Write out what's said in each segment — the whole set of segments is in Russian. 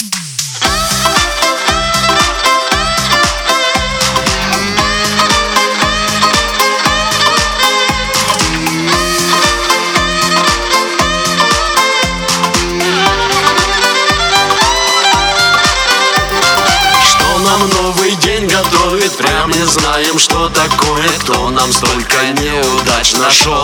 Новый день готовит, прям не знаем, что такое. Кто нам столько неудач нашел?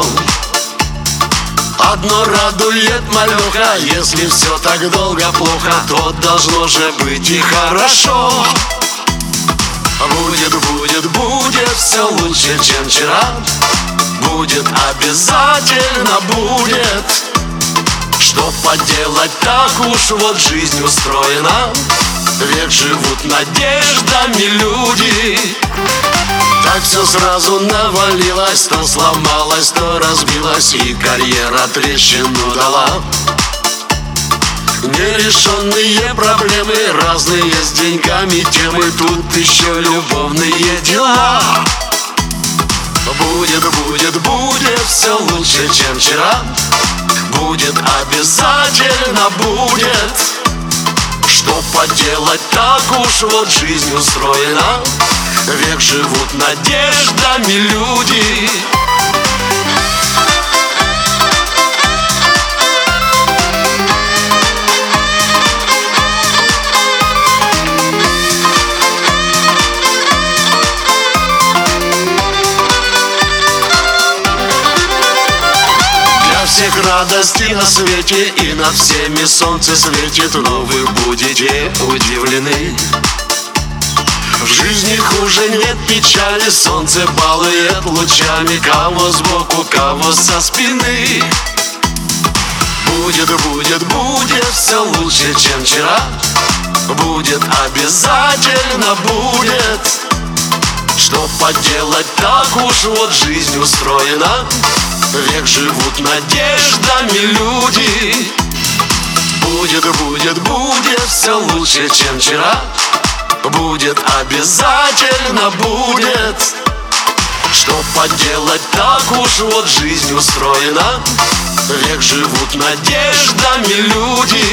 Одно радует, малюха: если все так долго плохо, то должно же быть и хорошо. Будет, будет, будет все лучше, чем вчера. Будет, обязательно будет. Что поделать, так уж вот жизнь устроена. Век живут надеждами люди. Так все сразу навалилось, то сломалось, то разбилось, и карьера трещину дала. Нерешенные проблемы, разные с деньгами темы, тут еще любовные дела. Будет, будет, будет все лучше, чем вчера. Будет, обязательно будет. Что поделать, так уж вот жизнь устроена. Век живут надеждами люди. Всех радостей на свете, и над всеми солнце светит, но вы будете удивлены. В жизни хуже нет печали, солнце балует лучами, кого сбоку, кого со спины. Будет, будет, будет все лучше, чем вчера. Будет, обязательно будет. Что поделать, так уж вот жизнь устроена. Век живут надеждами люди. Будет, будет, будет все лучше, чем вчера. Будет, обязательно будет. Что поделать, так уж вот жизнь устроена. Век живут надеждами люди.